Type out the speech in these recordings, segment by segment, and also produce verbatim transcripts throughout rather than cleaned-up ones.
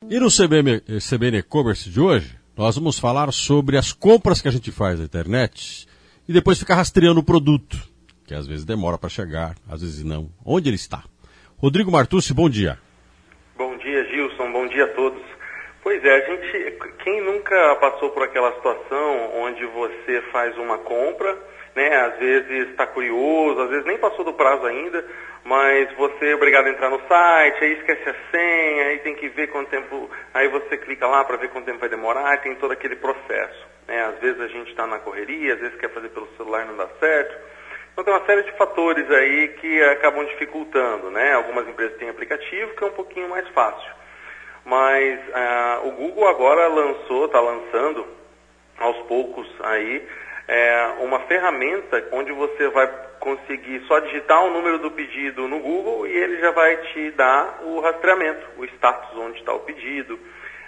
E no C B N, C B N E-Commerce de hoje, nós vamos falar sobre as compras que a gente faz na internet e depois ficar rastreando o produto, que às vezes demora para chegar, às vezes não. Onde ele está? Rodrigo Martucci, bom dia. Bom dia, Gilson. Bom dia a todos. Pois é, a gente, quem nunca passou por aquela situação onde você faz uma compra, né, às vezes está curioso, às vezes nem passou do prazo ainda, mas você é obrigado a entrar no site, aí esquece a senha, aí tem que ver quanto tempo, aí você clica lá para ver quanto tempo vai demorar, tem todo aquele processo, né? Às vezes a gente está na correria, às vezes quer fazer pelo celular e não dá certo. Então tem uma série de fatores aí que acabam dificultando, né? Algumas empresas têm aplicativo que é um pouquinho mais fácil, mas ah, o Google agora lançou, está lançando aos poucos aí, É uma ferramenta onde você vai conseguir só digitar o número do pedido no Google e ele já vai te dar o rastreamento, o status onde está o pedido,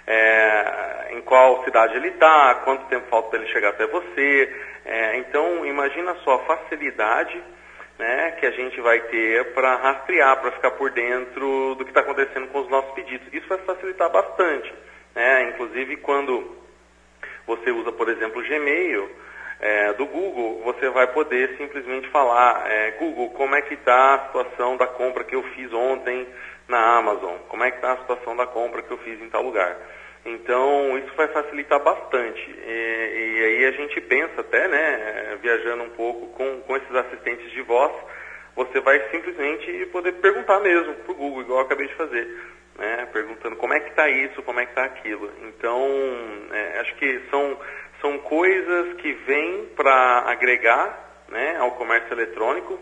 é, em qual cidade ele está, quanto tempo falta para ele chegar até você. É, então, imagina só a facilidade, né, que a gente vai ter para rastrear, para ficar por dentro do que está acontecendo com os nossos pedidos. Isso vai facilitar bastante, né? Inclusive quando você usa, por exemplo, o Gmail, É, do Google, você vai poder simplesmente falar, é, Google, como é que está a situação da compra que eu fiz ontem na Amazon? Como é que está a situação da compra que eu fiz em tal lugar? Então, isso vai facilitar bastante. E, e aí a gente pensa até, né, viajando um pouco com, com esses assistentes de voz, você vai simplesmente poder perguntar mesmo para o Google, igual eu acabei de fazer, né, perguntando como é que está isso, como é que está aquilo. Então, é, acho que são... São coisas que vêm para agregar, né, ao comércio eletrônico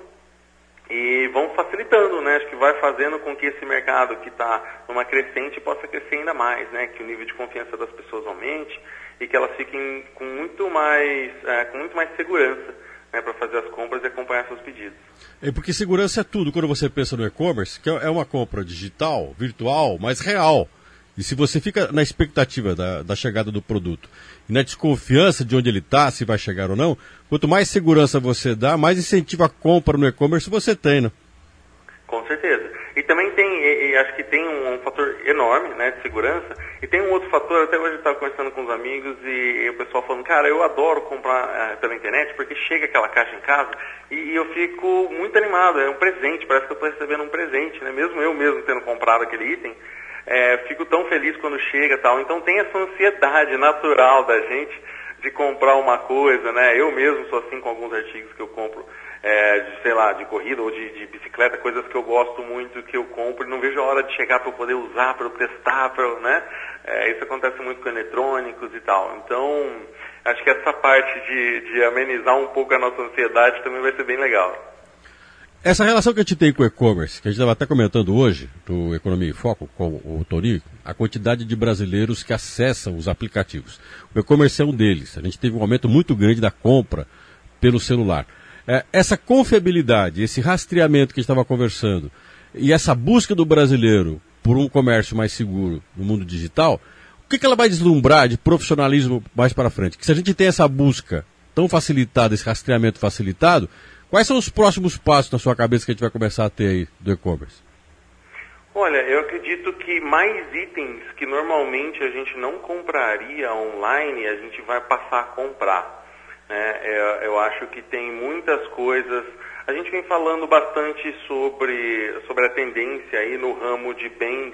e vão facilitando, né? Acho que vai fazendo com que esse mercado que está numa crescente possa crescer ainda mais, né? Que o nível de confiança das pessoas aumente e que elas fiquem com muito mais, é, com muito mais segurança, né, para fazer as compras e acompanhar seus pedidos. É porque segurança é tudo. Quando você pensa no e-commerce, que é uma compra digital, virtual, mas real. E se você fica na expectativa da, da chegada do produto e na desconfiança de onde ele está, se vai chegar ou não, quanto mais segurança você dá, mais incentivo à compra no e-commerce você tem, né? Com certeza. E também tem, e, e acho que tem um, um fator enorme, né, de segurança, e tem um outro fator, até hoje eu estava conversando com os amigos e, e o pessoal falando, cara, eu adoro comprar uh, pela internet porque chega aquela caixa em casa e, e eu fico muito animado, é um presente, parece que eu estou recebendo um presente, né, mesmo eu mesmo tendo comprado aquele item, É, fico tão feliz quando chega e tal. Então tem essa ansiedade natural da gente de comprar uma coisa, né? Eu mesmo sou assim com alguns artigos que eu compro, é, de, sei lá, de corrida ou de, de bicicleta, coisas que eu gosto muito, que eu compro e não vejo a hora de chegar para eu poder usar, para eu testar, pra eu, né? É, isso acontece muito com eletrônicos e tal. Então, acho que essa parte de, de amenizar um pouco a nossa ansiedade também vai ser bem legal. Essa relação que a gente tem com o e-commerce, que a gente estava até comentando hoje, do Economia em Foco, com o Toninho, a quantidade de brasileiros que acessam os aplicativos. O e-commerce é um deles. A gente teve um aumento muito grande da compra pelo celular. É, essa confiabilidade, esse rastreamento que a gente estava conversando, e essa busca do brasileiro por um comércio mais seguro no mundo digital, o que, que ela vai deslumbrar de profissionalismo mais para frente? Que se a gente tem essa busca tão facilitada, esse rastreamento facilitado, quais são os próximos passos na sua cabeça que a gente vai começar a ter aí do e-commerce? Olha, eu acredito que mais itens que normalmente a gente não compraria online, a gente vai passar a comprar, né? Eu, eu acho que tem muitas coisas. A gente vem falando bastante sobre, sobre a tendência aí no ramo de bens,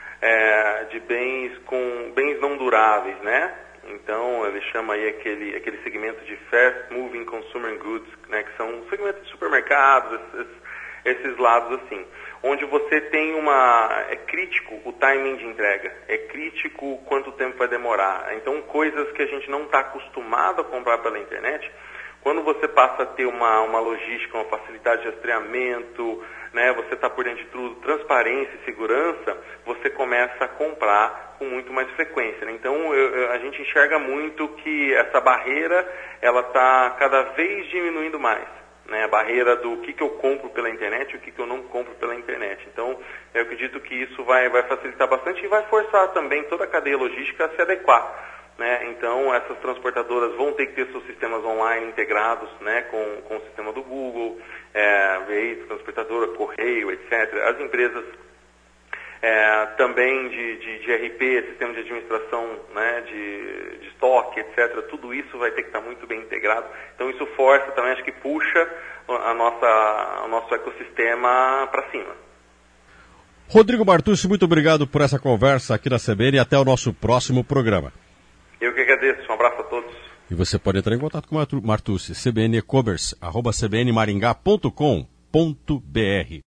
é, de bens com bens não duráveis, né? Então, ele chama aí aquele, aquele segmento de Fast Moving Consumer Goods, né, que são segmentos de supermercados, esses, esses lados assim, onde você tem uma... é crítico o timing de entrega, é crítico quanto tempo vai demorar. Então, coisas que a gente não está acostumado a comprar pela internet, quando você passa a ter uma, uma logística, uma facilidade de rastreamento, né, você está por dentro de tudo, transparência e segurança, você começa a comprar com muito mais frequência, né? Então eu, eu, a gente enxerga muito que essa barreira ela está cada vez diminuindo mais, né? A barreira do que, que eu compro pela internet e o que, que eu não compro pela internet. Então eu acredito que isso vai, vai facilitar bastante e vai forçar também toda a cadeia logística a se adequar. Né? Então, essas transportadoras vão ter que ter seus sistemas online integrados, né, com, com o sistema do Google, é, veículo, transportadora, correio, etcétera. As empresas é, também de, de, de R P, sistema de administração, né, de, de estoque, etcétera. Tudo isso vai ter que estar muito bem integrado. Então isso força também, acho que puxa a nossa, o nosso ecossistema para cima. Rodrigo Martucci, muito obrigado por essa conversa aqui na C B N e até o nosso próximo programa. Eu que agradeço, um abraço a todos. E você pode entrar em contato com o Martucci, cbnecommerce, arroba cbnmaringá ponto com ponto br.